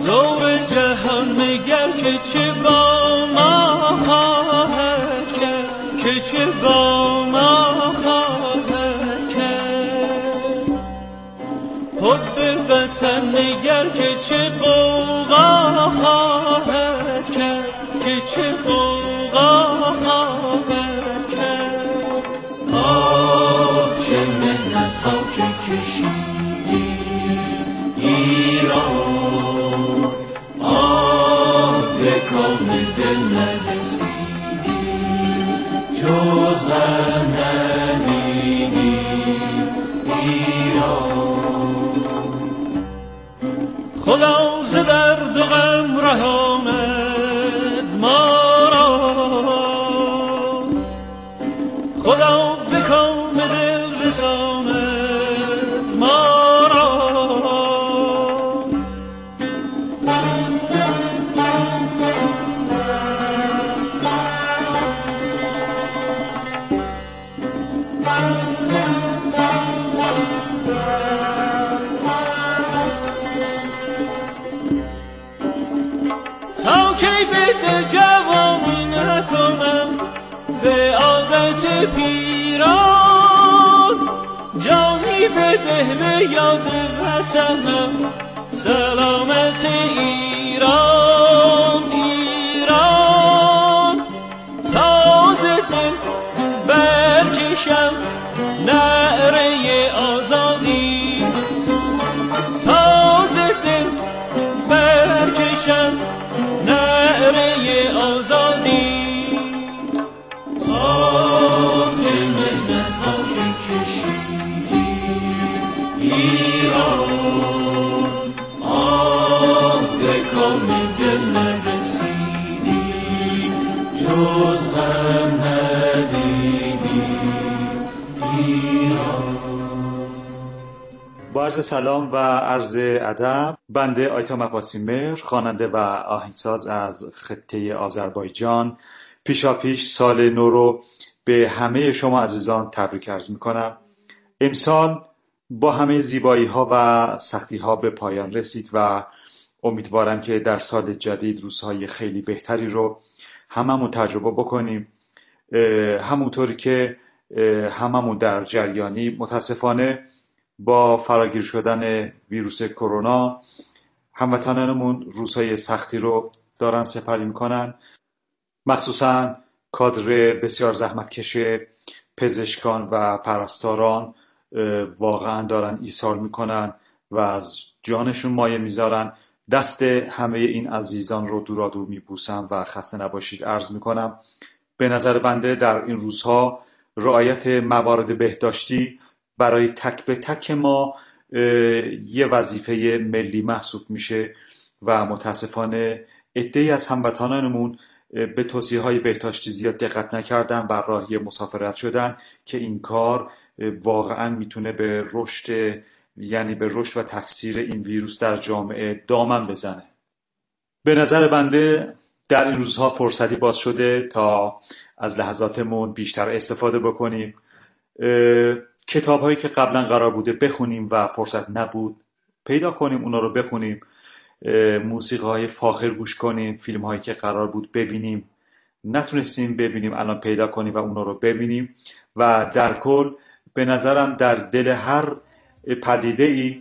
نور جهان میگم که چه با ما خواهد کرد، که چه با ما خواهد کرد. حب وطن نگر که چه غوغا خواهد کرد، که چه غوغا خواهد کرد. آه چه منت ها که کشیدی ایران، آه به کام دل نرسیدی، جز غم ندیدی ایران. خدا ز درد و غم رحمت ما را، خدا به کام دل رسانت ما را. تا کی به دل جوانی نکنم به عادت پیران، جانی بده به یاد وطنم سلامت ایران. ایران تازه دل برکشم نعره آزادی، تازه دل برکشم نعره آزادی. آه چه منت ها که کشیدی ایران، آه به کام دل نرسیدی، جز غم ندیدی ایران. با عرض سلام و عرض ادب، بنده آیتا مپاسیمر، خواننده و آهنگساز از خطه آذربایجان، پیشاپیش سال نو رو به همه شما عزیزان تبریک عرض میکنم. امسال با همه زیبایی ها و سختی ها به پایان رسید و امیدوارم که در سال جدید روزهای خیلی بهتری رو هممون تجربه بکنیم. همونطوری که هممون در جریانی، متاسفانه با فراگیر شدن ویروس کرونا هموطنانمون روزهای سختی رو دارن سپری میکنن. مخصوصا کادر بسیار زحمتکش پزشکان و پرستاران واقعا دارن ایثار میکنن و از جانشون مایه میذارن. دست همه این عزیزان رو دورادور میبوسم و خسته نباشید عرض میکنم. به نظر بنده در این روزها رعایت موارد بهداشتی برای تک به تک ما یه وظیفه ملی محسوب میشه و متاسفانه عده‌ای از هموطنانمون به توصیه‌های بهداشتی زیاد دقت نکردن و راهی مسافرت شدن که این کار واقعا میتونه به رشد و تکثیر این ویروس در جامعه دامن بزنه. به نظر بنده در این روزها فرصتی باز شده تا از لحظاتمون بیشتر استفاده بکنیم. کتاب‌هایی که قبلا قرار بوده بخونیم و فرصت نبود پیدا کنیم اونا رو بخونیم، موسیقی‌های فاخر گوش کنیم، فیلم‌هایی که قرار بود ببینیم نتونستیم ببینیم الان پیدا کنیم و اونا رو ببینیم و در کل به نظرم در دل هر پدیده‌ای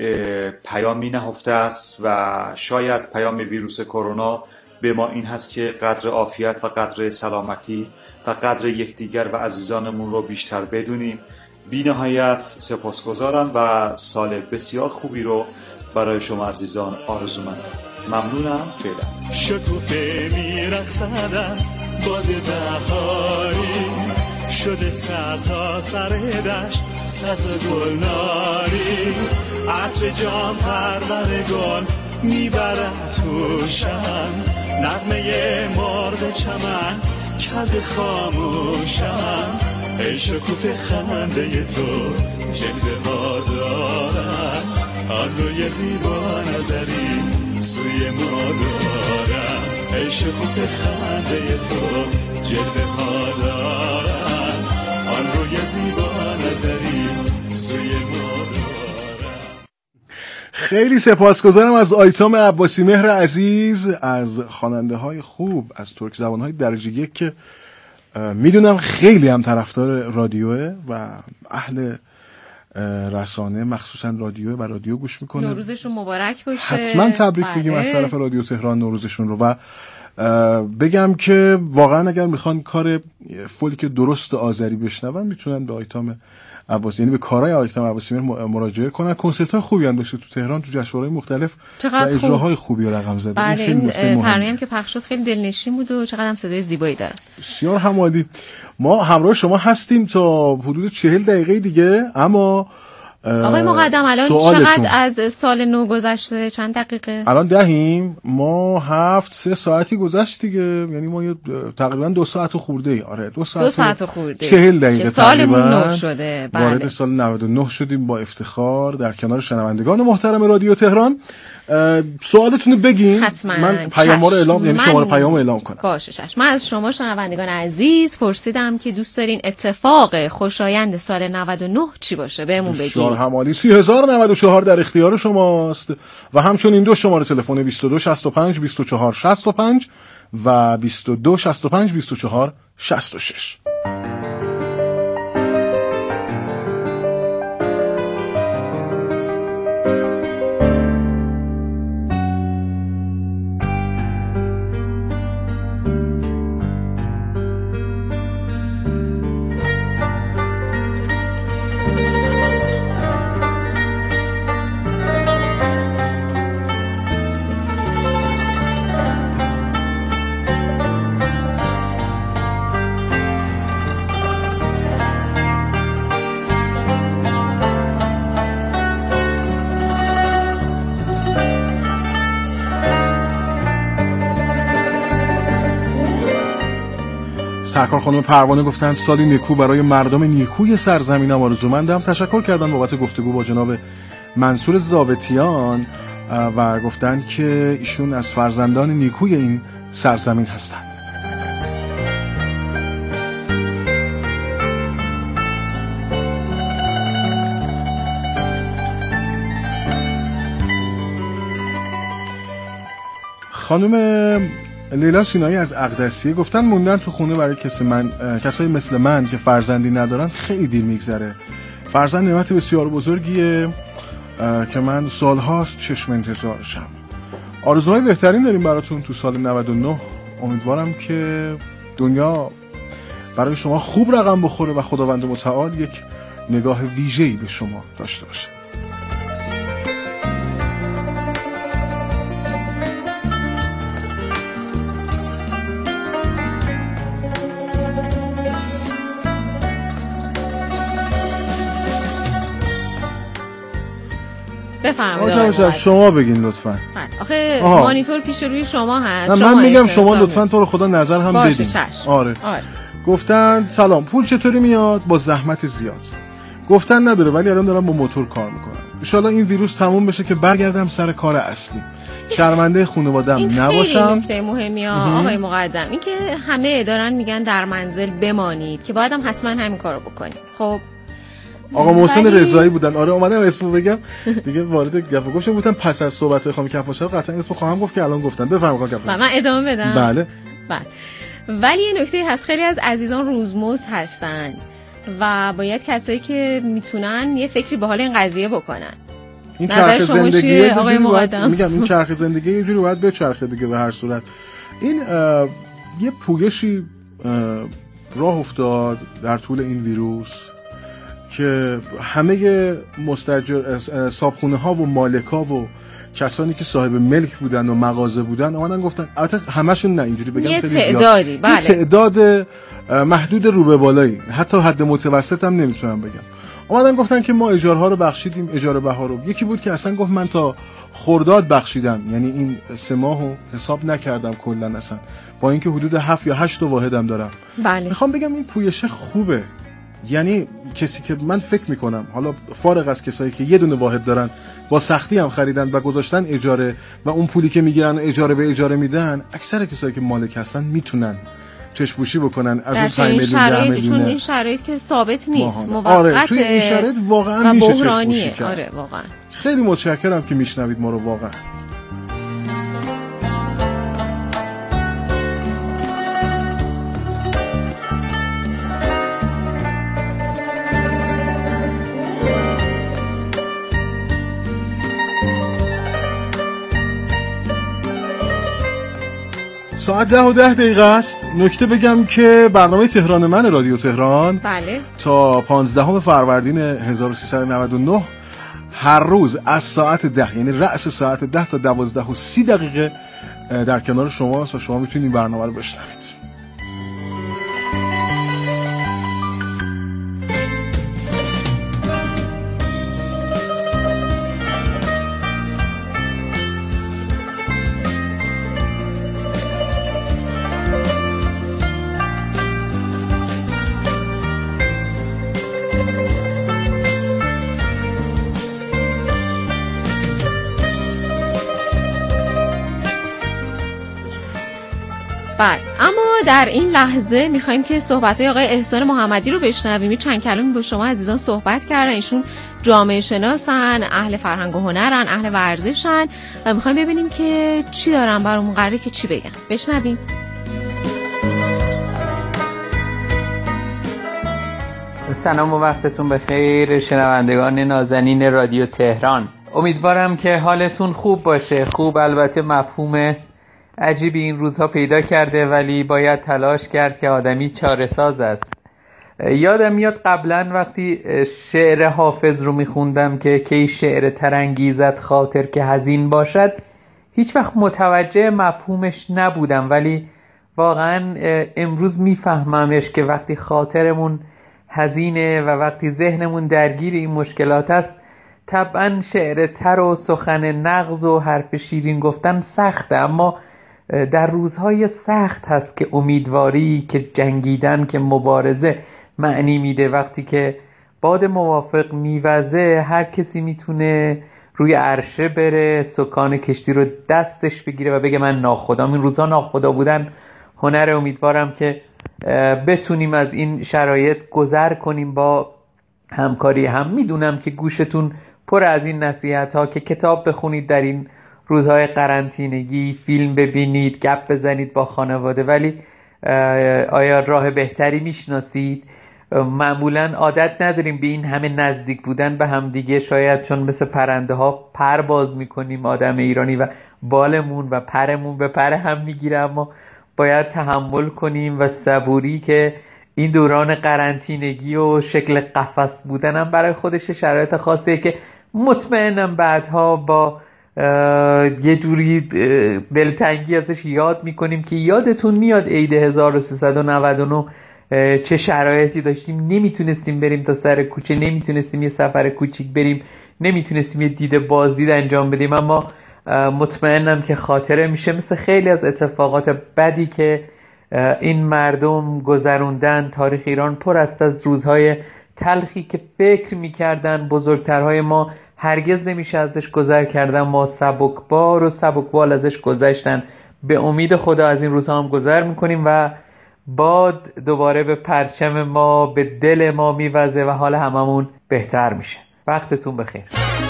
پیامی نهفته است و شاید پیام ویروس کرونا به ما این هست که قدر عافیت و قدر سلامتی و قدر یکدیگر و عزیزانمون رو بیشتر بدونیم. بی نهایت سپاسگزارم و سال بسیار خوبی رو برای شما عزیزان آرزومندم. ممنونم. فعلا. شکوفه میرقصد از باد بهاری، شده سر تا سر دشت سبز گلناری، عطر جام پرورگان میبرد توشم، نغمه مرغ چمن کرده خاموشم. ای شکوفه خنده تو جلوه ها دارم، آن روی زیبا نظری سوی ما دارم. ای شکوفه خنده تو جلوه ها دارم، آن روی زیبا نظری سوی ما دارم. خیلی سپاسگزارم از آیتام عباسی مهر عزیز، از خواننده های خوب از ترک زبان های درجه یک که میدونم خیلی هم طرفدار رادیوه و اهل رسانه مخصوصا رادیو و رادیو گوش میکنه. نوروزشون مبارک باشه. حتما تبریک بگیم از طرف رادیو تهران نوروزشون رو. و بگم که واقعا اگر میخوان کار فولک درست آذری بشنون میتونن به آیتام عباسی، یعنی به کارهای آیتام عباسی مراجعه کنن. کنسرت‌های خوبی هم داشته تو تهران، تو جشنواره‌های مختلف و اجراهای خوبی رقم زده. بله، این ترانه‌ای هم که پخش شد خیلی دلنشین بود و چقدر هم صدای زیبایی داره. بسیار همالی. ما همراه شما هستیم تا حدود 40 دقیقه دیگه، اما آقای مقدم الان چقدر از سال نو گذشته؟ چند دقیقه؟ الان دهیم. ما 3 ساعتی گذشت دیگه، یعنی ما تقریبا 2 ساعت خورده ای. آره 2 ساعت خورده 40 دقیقه سالمون نو شده. بله. وارد سال 99 شدیم با افتخار در کنار شنوندگان محترم رادیو تهران. سوالتون رو بگین. حتما. من پیام‌ها رو اعلام، یعنی شماره پیام رو اعلام کنم. باشه چشم. من از شما شنوندگان عزیز پرسیدم که دوست دارین اتفاق خوشایند سال 99 چی باشه، بهمون بگید. بسیار همالی. 30094 در اختیار شماست و همچنین 2 شماره تلفن 2265 2465 و 2265 2466. سرکار خانم پروانه گفتن سالی نیکو برای مردم نیکوی سرزمینم آرزومندم. تشکر کردن بابت گفتگو با جناب منصور ضابطیان و گفتن که ایشون از فرزندان نیکوی این سرزمین هستند. خانم لیلا سینایی از اقدسیه گفتن موندن تو خونه برای کسایی مثل من که فرزندی ندارن خیلی دیر میگذره. فرزند نعمت بسیار بزرگیه که من سالهاست چشم انتظارشم. آرزوهای بهترین داریم براتون تو سال 99. امیدوارم که دنیا برای شما خوب رقم بخوره و خداوند متعال یک نگاه ویژه‌ای به شما داشته باشه. بفرمایید. شما بگین لطفاً. آخه مانیتور پیش روی شما هست. من میگم شما لطفاً تو رو خدا نظر هم بدین. آره. گفتن سلام، پول چطوری میاد؟ با زحمت زیاد. گفتن نداره ولی الان دارم با موتور کار میکنم. ان شاءالله این ویروس تموم بشه که برگردم سر کار اصلی. شرمنده خانواده‌ام نباشم. این نکته مهمیه آقای مقدم، این که همه دارن میگن در منزل بمانید که باید هم حتما همین کارو بکنید. خب آقا محسن رضایی بودن. آره اومدم اسمو بگم دیگه وارد گپ گفتم بودم پس از صحبت خانم کفاشا قطعا اسمو خواهم گفت که الان گفتن. بفرمایید خانم کفاشا. من ادامه بدم. بله. ولی یه نکته هست، خیلی از عزیزان روزمزد هستن و باید کسایی که میتونن یه فکری به حال این قضیه بکنن. این چرخ زندگی آقای مقدم میگم این چرخ زندگی یه جوری باید به چرخه دیگه. به هر صورت این یه پویشی راه افتاد در طول این ویروس که همه مستاجر صابخونه ها و مالکا و کسانی که صاحب ملک بودن و مغازه بودن اومدن گفتن، البته همشون نه اینجوری بگم خیلی تعدادی زیاد، بله، تعداد محدود رو به بالایی، حتی حد متوسط هم نمیتونم بگم، اومدن گفتن که ما اجارها رو بخشیدیم، اجاره بها رو. یکی بود که اصلا گفت من تا خرداد بخشیدم، یعنی این 3 ماهو حساب نکردم کلا اصلا، با اینکه حدود 7 یا 8 واحدم دارم. بله. میخوام بگم این پویش خوبه، یعنی کسی که من فکر میکنم حالا فارغ از کسایی که یه دونه واحد دارن با سختی هم خریدن و گذاشتن اجاره و اون پولی که میگیرن اجاره به اجاره میدن، اکثر کسایی که مالک هستن میتونن چشم‌پوشی بکنن از اون 5 میلیون شرایط، چون این شرایط که ثابت نیست، موقته. آره توی این شرایط واقعا میشه چشم‌پوشی کرد. آره واقعا. خیلی متشکرم که میشنوید ما رو واقعا. ساعت 10:10 است. نکته بگم که برنامه تهران من رادیو تهران بله تا 15 فروردین 1399 هر روز از ساعت 10 یعنی رأس ساعت 10 تا 12:30 در کنار شماست و شما میتونید این برنامه رو بشنوید. بله، اما در این لحظه میخوایم که صحبت‌های آقای احسان محمدی رو بشنویم. چند کلمه با شما عزیزان صحبت کردن. ایشون جامعه شناسن، اهل فرهنگ و هنرن، اهل ورزشن و میخوایم ببینیم که چی دارن برامون، قراره که چی بگن. بشنویم. سلام و وقتتون بخیر شنوندگان نازنین رادیو تهران. امیدوارم که حالتون خوب باشه. خوب البته مفهوم عجیبی این روزها پیدا کرده، ولی باید تلاش کرد که آدمی چاره‌ساز است. یادم میاد قبلا وقتی شعر حافظ رو میخوندم که کی شعر ترانگیزت خاطر که حزین باشد، هیچ وقت متوجه مفهومش نبودم، ولی واقعا امروز میفهممش که وقتی خاطرمون حزینه و وقتی ذهنمون درگیر این مشکلات است، طبعا شعر تر و سخن نغز و حرف شیرین گفتن سخته، اما در روزهای سخت هست که امیدواری، که جنگیدن، که مبارزه معنی میده. وقتی که باد موافق میوزه، هر کسی میتونه روی عرشه بره، سکان کشتی رو دستش بگیره و بگه من ناخدام. این روزها ناخدا بودن هنر. امیدوارم که بتونیم از این شرایط گذر کنیم با همکاری هم. میدونم که گوشتون پر از این نصیحت ها که کتاب بخونید در این روزهای قرنطینگی، فیلم ببینید، گپ بزنید با خانواده، ولی آیا راه بهتری میشناسید؟ معمولا عادت نداریم به این همه نزدیک بودن به هم دیگه، شاید چون مثل پرنده ها پر باز میکنیم آدم ایرانی و بالمون و پرمون به پر هم میگیره، اما باید تحمل کنیم و صبوری که این دوران قرنطینگی و شکل قفس بودن هم برای خودش شرایط خاصیه که مطمئنم بعدها با یه جوری دلتنگی ازش یاد میکنیم که یادتون میاد عید 1399 چه شرایطی داشتیم. نمیتونستیم بریم تا سر کوچه، نمیتونستیم یه سفر کوچیک بریم، نمیتونستیم یه دید بازدید انجام بدیم، اما مطمئنم که خاطره میشه مثل خیلی از اتفاقات بدی که این مردم گذروندن. تاریخ ایران پر است از روزهای تلخی که فکر میکردن بزرگترهای ما هرگز نمیشه ازش گذر کردن، ما سبکبار و سبکبال ازش گذشتن. به امید خدا از این روزها هم گذر میکنیم و باد دوباره به پرچم ما، به دل ما میوزه و حال هممون بهتر میشه. وقتتون بخیر.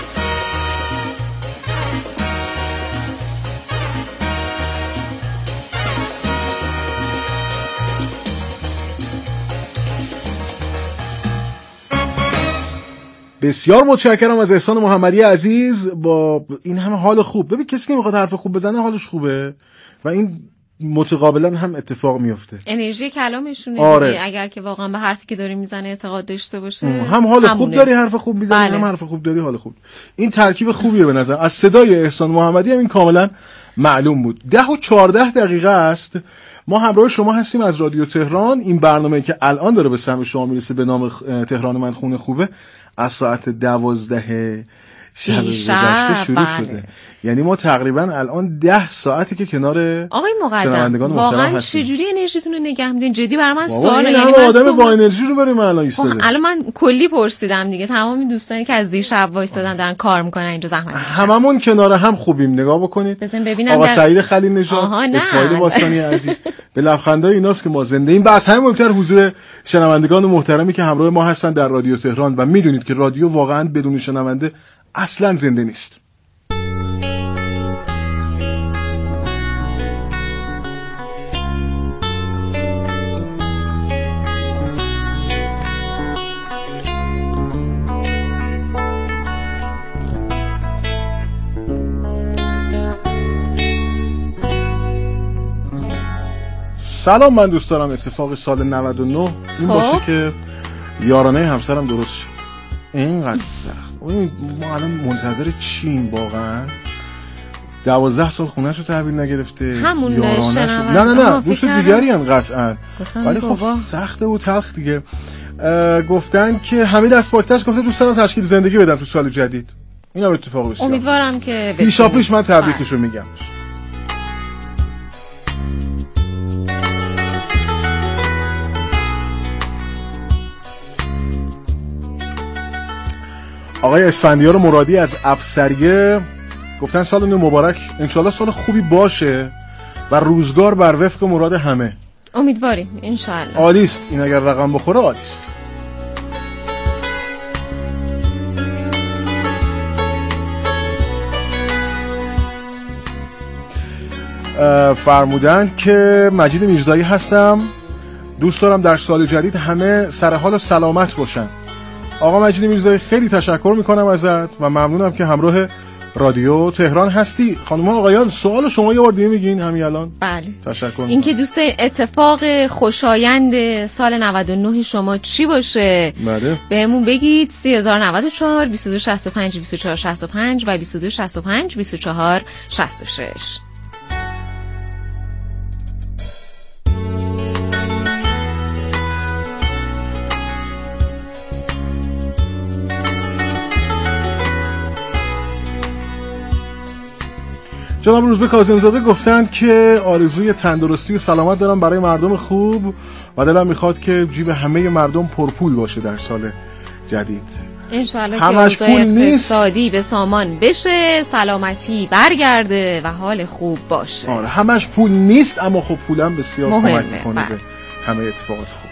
بسیار متشکرم از احسان محمدی عزیز با این همه حال خوب. ببین کسی که میخواد حرف خوب بزنه حالش خوبه و این متقابلا هم اتفاق میفته. انرژی کلامشونه. آره. اگر که واقعا به حرفی که داری میزنه اعتقاد داشته باشه، هم حال خوب داری، حرف خوب میزنی، هم حرف خوب داری، حال خوب. این ترکیب خوبیه به نظر. از صدای احسان محمدی هم این کاملا معلوم بود. 10:14 است. ما همراه شما هستیم از رادیو تهران. این برنامه که الان داره به سمع شما میرسه به نام تهران من خونه خوبه، از ساعت 12 شب گذشته شروع شده. یعنی ما تقریبا الان 10 ساعتی که کنار آقای مقدم واقعا چجوری انرژیتون رو نگه می‌دارین؟ جدی برای من سواله. یعنی من آدم با انرژی رو بریم الان ایستاده. الان من کلی پرسیدم دیگه، تمام دوستانی که از دیشب وایسادن دارن کار میکنن اینجا زحمت میکشن. هممون کنار هم خوبیم، نگاه بکنید. بزن ببینم آقا سعید خلیل نژاد، اسماعیل باستانی عزیز، به لبخندای ایناست که ما زنده ایم. بس همین مهمتر حضور شنوندگان محترمی که همراه ما هستن در رادیو تهران و میدونید که رادیو واقعا بدون شنونده اصلا زنده نیست. سلام، من دوست دارم اتفاق سال 99 این باشه که یارانه همسرم درست شه. اینقدر سخت. ما الان منتظر چیم واقعا؟ 12 سال خونه‌شو تحویل نگرفته. همون نه دوست دیگری هم قطعا، ولی خب سخته و تلخ دیگه. گفتن که حمید اسپاکتش گفته دوست دارم تشکیل زندگی بدم تو سال جدید. اینم اتفاق بسیار. امیدوارم که پیشاپیش من تبریکشو میگم. آقای اسفندیار مرادی از افسریه گفتن سال نو مبارک، انشالله سال خوبی باشه و روزگار بر وفق مراد همه. امیدواریم انشالله. عالیست این، اگر رقم بخوره عالیست. فرمودند که مجید میرزایی هستم، دوست دارم در سال جدید همه سر حال و سلامت باشن. آقا مجید میرزایی خیلی تشکر میکنم ازت و ممنونم که همراه رادیو تهران هستی. خانم آقایان سوال شما یه بار دیگه میگین همین الان؟ بله. تشکر. این که دوست اتفاق خوشایند سال 99 شما چی باشه؟ بله. بهمون بگید. 3094 2265 2465 و 2265 2466. جناب روزبه کاظم‌زاده گفتند که آرزوی تندرستی و سلامت دارم برای مردم خوب و دلم میخواد که جیب همه مردم پرپول باشه در سال جدید. انشالله که اوضاع اقتصادی به سامان بشه، سلامتی برگرده و حال خوب باشه. آره همش پول نیست، اما خب پولم بسیار کمک میکنه به همه اتفاقات خوب.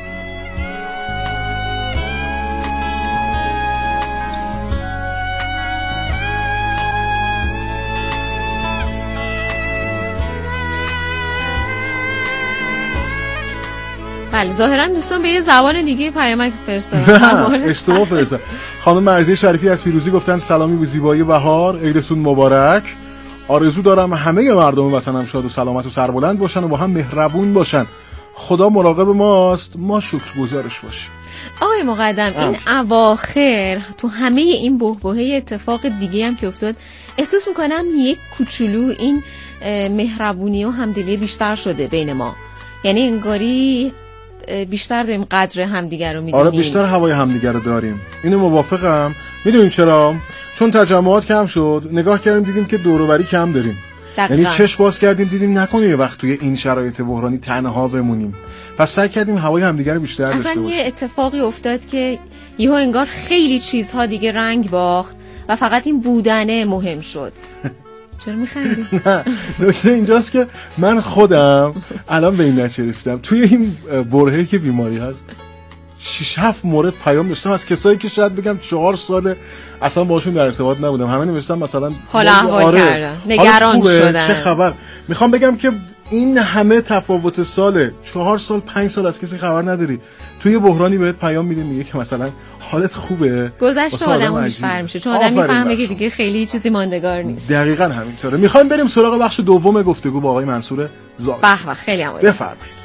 بله ظاهرا دوستان به یه زبان دیگه پیامک فرستادن. اشتباه فرستادن. خانم مرضیه شریفی از پیروزی گفتن سلامی به زیبایی بهار، عیدتون مبارک. آرزو دارم همه مردم وطنم شاد و سلامت و سربلند باشن و با هم مهربون باشن. خدا مراقب ماست، ما شکرگزارش باشیم. آقای مقدم این اواخر تو همه این بحبوحه اتفاق دیگه هم که افتاد، احساس میکنم یک کوچولو این مهربونی و همدلی بیشتر شده بین ما. یعنی انگاری بیشتر داریم قدر همدیگر رو میدونیم. آره بیشتر هوای همدیگر رو داریم. اینو موافقم. میدونین چرا؟ چون تجمعات کم شد، نگاه کردیم دیدیم که دور و بری کم داریم. یعنی چشم باز کردیم دیدیم نکنه یه وقت توی این شرایط بحرانی تنها بمونیم. پس سعی کردیم هوای همدیگر رو بیشتر داشته باشیم. اصلا یه اتفاقی افتاد که یهو انگار خیلی چیزها دیگه رنگ باخت و فقط این بودنه مهم شد. چرا میخندی؟ نه نکته اینجاست که من خودم الان به این نتیجه رسیدم توی این برهه‌ای که بیماری هست 6-7 مورد پیام داشتم از کسایی که شاید بگم 4 سال اصلا باشون در ارتباط نبودم. همه نوشتن مثلا حال احوال کردن، نگران شدن. چه خبر؟ میخوام بگم که این همه تفاوت ساله، 4 سال 5 سال از کسی خبر نداری، توی بحرانی بهت پیام میده میگه که مثلا حالت خوبه، گذشته آدمو بیشتر میشه چون آدم میفهمه که دیگه خیلی چیزی ماندگار نیست. دقیقاً همینطوره. میخوایم بریم سراغ بخش دوم گفتگو با آقای منصور زاهد. به خیلی عالی. بفرمایید.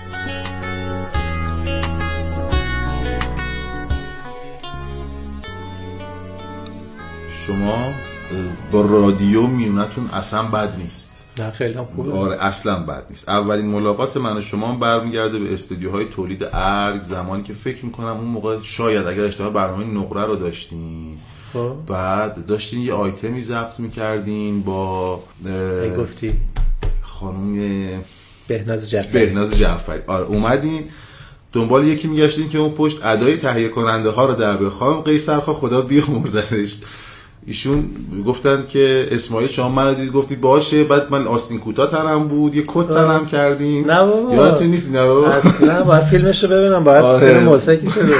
شما با رادیو میونتون اصلا بد نیست. نه خیلی هم خوبه. آره اصلا بد نیست. اولین ملاقات من و شما برمیگرده به استودیوهای تولید ارگ، زمانی که فکر میکنم اون موقع شاید اگر اشتباه برنامه نقره رو داشتیم بعد داشتین یه آیتمی ضبط میکردین با گفتی خانم بهناز جعفری. آره اومدین دنبال یکی میگشتین که اون پشت ادای تهیه کننده ها رو در بیاره. خانم قیصرخا خدا بیامرزش، ایشون گفتن که اسماعیل شما من دید گفتی باشه، بعد من آستین کوتاه تنم بود یه کت تنم کردین. نه بابا یادتون نیست؟ نه اصلا باید فیلمش رو ببینم، باید فیلم موسیقی شده.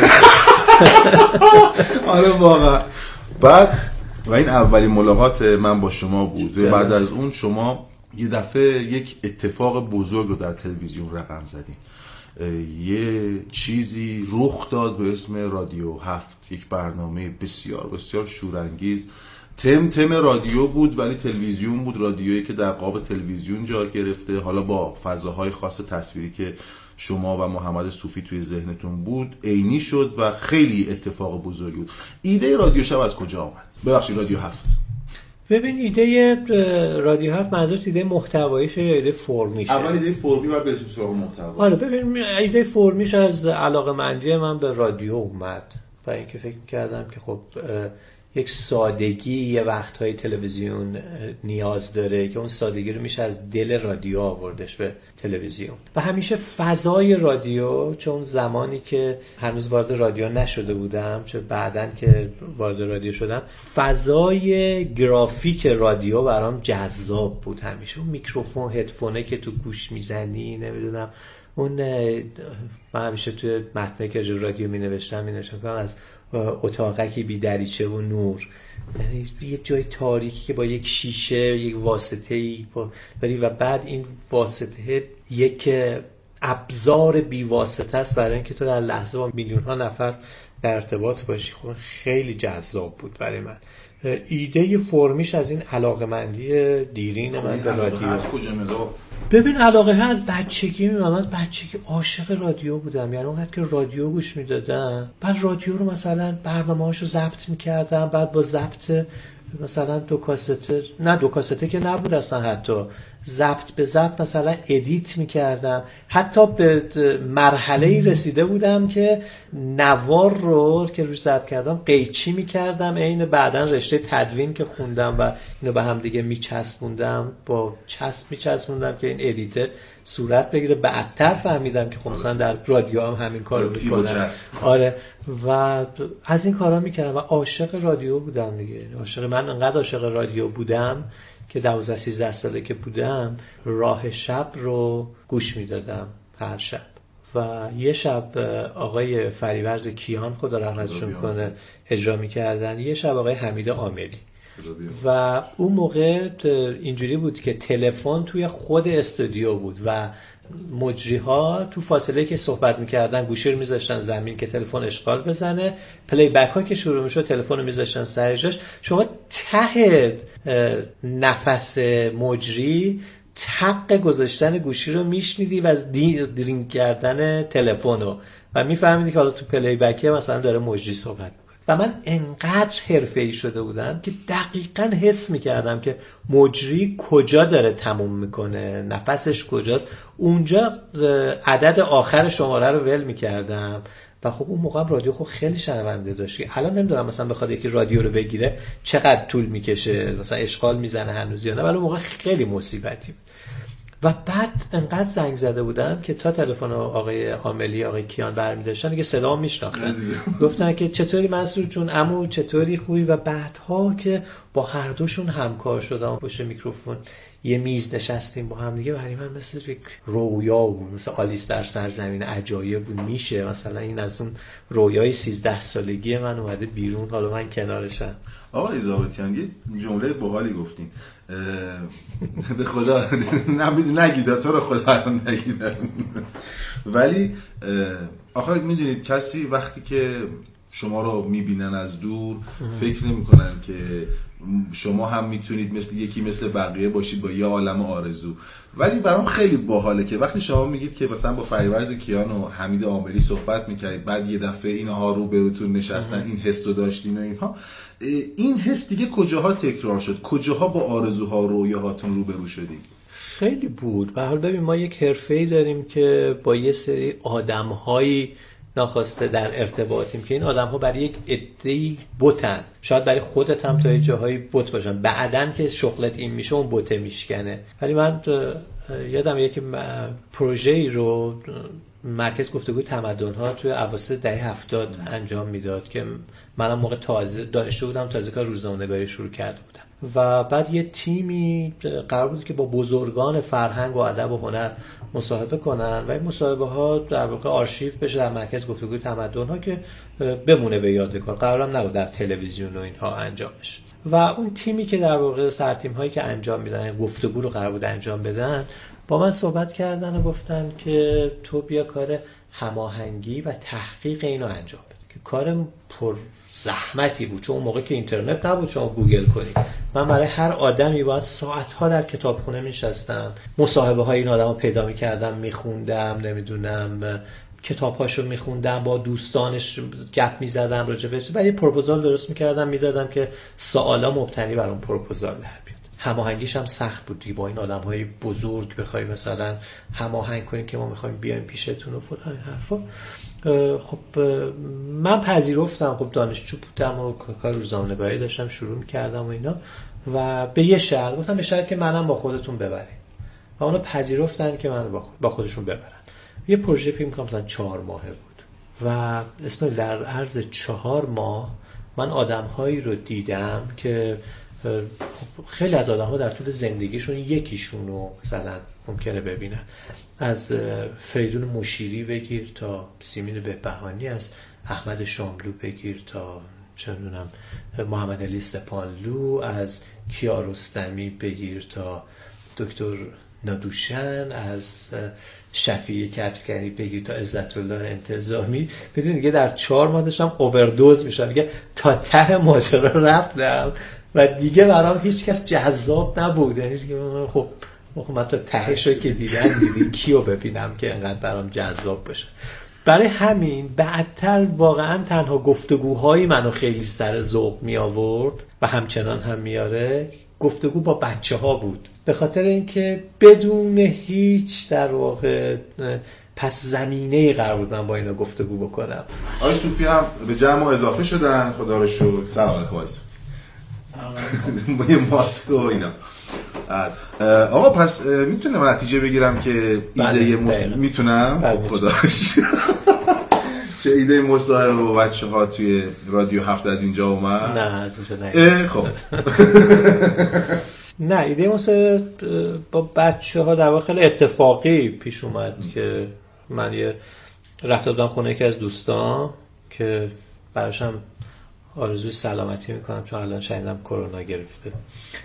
آره واقعا. بعد و این اولین ملاقات من با شما بود و بعد از اون شما یه دفعه یک اتفاق بزرگ رو در تلویزیون رقم زدین. یه چیزی رخ داد به اسم رادیو 7، یک برنامه بسیار بسیار شورانگیز. تم رادیو بود ولی تلویزیون بود، رادیویی که در قاب تلویزیون جا گرفته، حالا با فضاهای خاص تصویری که شما و محمد صوفی توی ذهنتون بود عینی شد و خیلی اتفاق بزرگی بود. ایده رادیو شب از کجا آمد؟ ببخشید رادیو 7. ببین ایده رادیو 7 منظورت ایده محتواییشه یا ایده فرمیشه؟ اول ایده فرمی بعد برسیم سراغ محتوا. آره ببین ایده فرمیش از علاقه‌مندی من به رادیو اومد و اینکه فکر می‌کردم که خب یک سادگی یه وقت‌های تلویزیون نیاز داره که اون سادگی رو میشه از دل رادیو آوردش به تلویزیون. و همیشه فضای رادیو، چون زمانی که هنوز وارد رادیو نشده بودم، چون بعدن که وارد رادیو شدم، فضای گرافیک رادیو برام جذاب بود. همیشه اون میکروفون هدفونه که تو گوش میزنی، نمیدونم اون من همیشه توی متنی که رادیو مینوشتم از اتاقکی بی دریچه و نور، یعنی یه جای تاریکی که با یک شیشه یک واسطه‌ای داری و بعد این واسطه یک ابزار بی واسطه است برای اینکه تو در لحظه با میلیون ها نفر در ارتباط باشی. خب خیلی جذاب بود برای من. ایده فرمیش از این علاقه‌مندی دیرین من به رادیو. از کجا میاد؟ ببین علاقه ها از بچگی من از بچگی عاشق رادیو بودم، یعنی اونقدر که رادیو گوش میدادم، بعد رادیو رو مثلا برنامه‌هاشو ضبط می‌کردم، بعد با ضبط مثلا دو کاسته که نبود اصلا، حتی ضبط به ضبط مثلا ادیت می‌کردم. حتی به مرحله‌ای رسیده بودم که نوار رو که روش ضبط کردم قیچی می‌کردم، عین بعدن رشته تدوین که خوندم و اینو به هم دیگه میچسبوندم، با چسب میچسبوندم که این ادیت صورت بگیره. بعدتر فهمیدم که خب مثلا در رادیو هم همین کارو می‌کنن. آره و از این کارا می‌کردم و عاشق رادیو بودم دیگه. من انقدر عاشق رادیو بودم که 12-13 ساله که بودم راه شب رو گوش میدادم هر شب. و یه شب آقای فریورز کیان خدا رحمتشون کنه اجرا میکردن، یه شب آقای حمید عاملی. و اون موقع اینجوری بود که تلفن توی خود استودیو بود و مجری ها تو فاصله که صحبت میکردن گوشی رو میذاشتن زمین که تلفن اشغال بزنه، پلی بک ها که شروع میشد تلفن رو میذاشتن سر جاش. شما ته نفس مجری تق گذاشتن گوشی رو میشنیدی و از درینگ کردن تلفن رو و میفهمیدی که حالا تو پلی بک مثلا داره مجری صحبت. و من انقدر حرفه‌ای شده بودم که دقیقاً حس می‌کردم که مجری کجا داره تموم میکنه، نفسش کجاست، اونجا عدد آخر شماره رو ول می‌کردم. و خب اون موقع رادیو خب خیلی شنونده داشت. الان نمیدونم مثلا بخواد یکی رادیو رو بگیره چقدر طول میکشه، مثلا اشغال میزنه هنوز یا نه، ولی اون موقع خیلی مصیبتی. و بعد انقدر زنگ زده بودم که تا تلفن آقای عاملی آقای کیان برمی داشتن دیگه صدام میشناختن، گفتن که چطوری منصور جون، عمو چطوری، خوبی؟ و بعدها که با هر دوشون همکار شدم پشت میکروفون یه میز نشستیم با هم دیگه، برای من مثل یک رویا بود، مثل آلیس در سرزمین عجایب بود. میشه مثلا این از اون رویای 13 سالگی من اومده بیرون، حالا من کنارشم. آقا ایزابتیان یه جمله باحالی گفتین، به خدا نگید تو رو خدا نگیدم، ولی آخه میدونید کسی وقتی که شما رو میبینن از دور فکر نمیکنن که شما هم میتونید مثل بقیه باشید با یه عالم آرزو. ولی برام خیلی باحاله که وقتی شما میگید که مثلا با فریورز کیان و حمید عاملی صحبت میکردید، بعد یه دفعه اینها رو بروتون نشستن، این حس رو داشتین و اینها، این حس دیگه کجاها تکرار شد؟ کجاها با آرزوها و رویاهاتون روبرو شدید؟ خیلی بود. به حال ببین ما یک حرفه‌ای داریم که با یه سری آدم‌هایی ناخواسته در ارتباطیم که این آدم‌ها برای یک عده‌ای بتن، شاید برای خودت هم تا یه جاهایی بت باشن، بعدن که شغلت این میشه اون بته میشکنه. ولی من یادم یک پروژه‌ای رو مرکز گفتگوی تمدن‌ها توی اواسط دهه 70 انجام میداد که منم موقع تازه دانشجو بودم، تازه کار روزنامه‌نگاری شروع کرده بودم و بعد یه تیمی قرار بود که با بزرگان فرهنگ و ادب و هنر مصاحبه کنن و این مصاحبه ها در واقع آرشیو بشه در مرکز گفتگوی تمدن‌ها که بمونه به یادگار، قرارم نبود در تلویزیون و اینها انجام بشه. و اون تیمی که در واقع سرتیم هایی که انجام میدن گفتگو رو قرار بود انجام بدن با من صحبت کردن و گفتن که تو بیا کار هماهنگی و تحقیق اینو انجام بده، که کار پر زحمتی بود چون اون موقع که اینترنت نبود شما گوگل کنید. من برای هر آدمی باید ساعت‌ها در کتابخونه میشستم، مصاحبه های این آدمو پیدا می‌کردم، می‌خوندم، نمیدونم کتاب‌هاشو می‌خوندم، با دوستانش گپ می‌زدم راجع بهش و یه پروپوزال درست می‌کردم میدادم که سوالا مبتنی بر اون پروپوزال در بیاد. هماهنگیش هم سخت بود دیگه، با این آدم‌های بزرگ بخوای مثلا هماهنگ کنیم که ما می‌خوایم بیایم پیشتون و فلان حرفا. خب من پذیرفتم، خب دانشجو بودم و کار روزنامه‌نگاری داشتم شروع می‌کردم و اینا و به یه شرط گفتم به شرط که منم با خودتون ببرید و اونا پذیرفتن که من با خودشون ببرن. یه پروژه فیلم که مثلا 4 ماهه بود و اسم در عرض 4 ماه من آدم‌هایی رو دیدم که خیلی از آدم‌ها در طول زندگیشون یکیشون رو مثلا ممکنه ببینن، از فریدون مشیری بگیر تا سیمین بهبهانی، از احمد شاملو بگیر تا چه می‌دونم محمد علی سپانلو، از کیارستمی بگیر تا دکتر نادوشن، از شفیع کتفگری بگیر تا عزت الله انتظامی. بدون دیگه در 4 ماه داشتم اووردوز میشم دیگه، تا ته ماجرا رفتم و دیگه برام هیچ کس جذاب نبود. یعنی خب من تا تهش رو که دیدم کیو ببینم که انقدر برام جذاب باشه. برای همین بعدتر واقعا تنها گفتگوهایی منو خیلی سر ذوق می آورد و همچنان هم میاره گفتگو با بچه‌ها بود، به خاطر اینکه بدون هیچ در واقع پس زمینه‌ای قرار بود من با اینا گفتگو بکنم. آقای صوفی هم به جمع اضافه شدن، خدا رو شکر. سلام علیکم آقای صوفی. با یه ماسک و اینا. آقا پس میتونم نتیجه بگیرم که ایده میتونم؟ خدا رو شکر. چه ایده مصاحبه با بچه‌ها توی رادیو 7 از اینجا اومد؟ نه از اینجا نه. خب نه، ایده مصاحبه با بچه‌ها در واقع خیلی اتفاقی پیش اومد که من یه رفته بودم خونه یکی از دوستان که براشم آرزوی سلامتی میکنم چون الان شنیدم کرونا گرفته.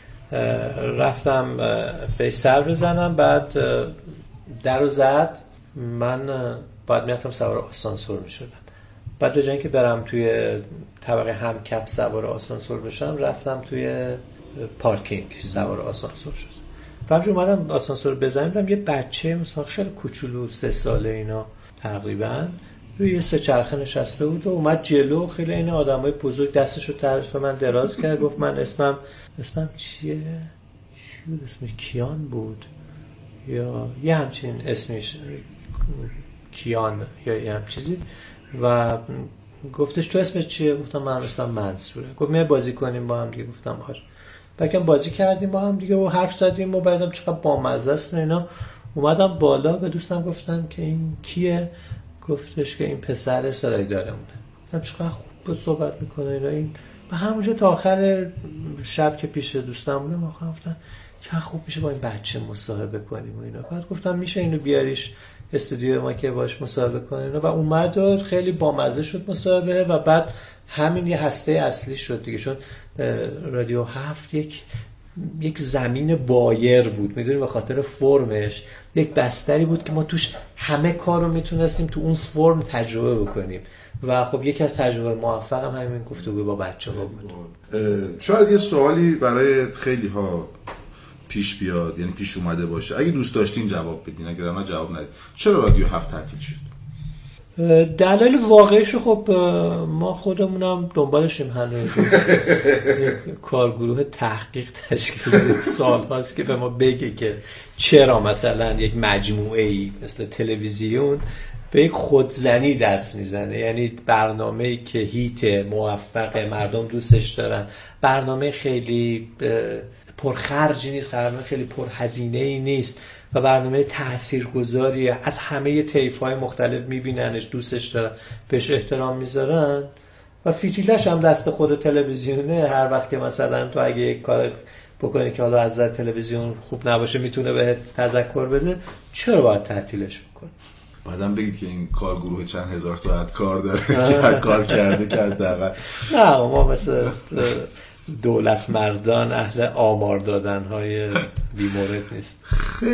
رفتم بهش سر بزنم، بعد در رو زد، من باید میرفتم سوار آسانسور میشدم، بعد به جای اینکه برم توی طبقه همکف سوار آسانسور بشم رفتم توی پارکینگ سوار آسانسور شد. بعد اومدم آسانسور بزنم دیدم یه بچه مثلا خیلی کوچولو 3 ساله اینا تقریبا روی یه 3 چرخه نشسته بود و اومد جلو، خیلی این آدمای بزرگ دستشو طرف من دراز کرد، گفت من اسمم چیه؟ چی بود اسمش؟ کیان بود یا یه همچین اسمش کیان یا یه هم چیزی و گفتش تو اسمت چیه؟ گفتم من اسمم منصوره. گفت میای بازی کنیم با هم دیگه؟ گفتم آره. بعدم بازی کردیم با هم دیگه و حرف زدیم و بعدم چقدر بامزه است اینا. اومدم بالا به دوستم گفتم که این کیه؟ گفتش که این پسر سرای دارمونه. گفتم چقدر خوب صحبت میکنه اینا. این و همونجا تا آخر شب که پیش دوستم بودم آخر گفتم چقدر خوب میشه با این بچه مصاحبه کنیم و اینا. بعد گفتم میشه اینو بیاریش استودیو ما که باش مصاحبه کنیم و اومد و خیلی بامزه شد مصاحبه و بعد همین یه هسته اصلی شد دیگه، چون رادیو 7 یک زمین بایر بود، میدونی به خاطر فرمش یک بستری بود که ما توش همه کار رو میتونستیم تو اون فرم تجربه بکنیم و خب یکی از تجربه موفق هم همین گفتگو با بچه‌ها بود. شاید یه سوالی برای خیلی ها پیش بیاد، یعنی پیش اومده باشه، اگه دوست داشتین جواب بدین، اگر نه جواب ندید. چرا رادیو 7 تعطیل شد؟ دلیل واقعیش خب ما خودمونم دنبالشیم هنوز. کارگروه تحقیق تشکیل داده سال هاست که به ما بگه که چرا مثلا یک مجموعه‌ای مثل تلویزیون به یک خودزنی دست میزنه. یعنی برنامه‌ای که هیت موفق مردم دوستش دارن، برنامه خیلی پرخرجی نیست، برنامه خیلی پرهزینه‌ای نیست و برنامه تاثیرگذاریه، از همه طیف‌های مختلف میبیننش، دوستش دارن، بهش احترام میذارن و فیتیلش هم دست خود تلویزیونه. هر وقت که مثلا تو اگه یک کار بکنی که حالا از نظر تلویزیون خوب نباشه میتونه بهت تذکر بده، چرا باید تعطیلش بکنی؟ بعدم بگید که این کارگروه چند هزار ساعت کار داره که کار کرده که حداقل. نه ما مثل دولت مردان اهل آمار دادن های بیمورد نیست.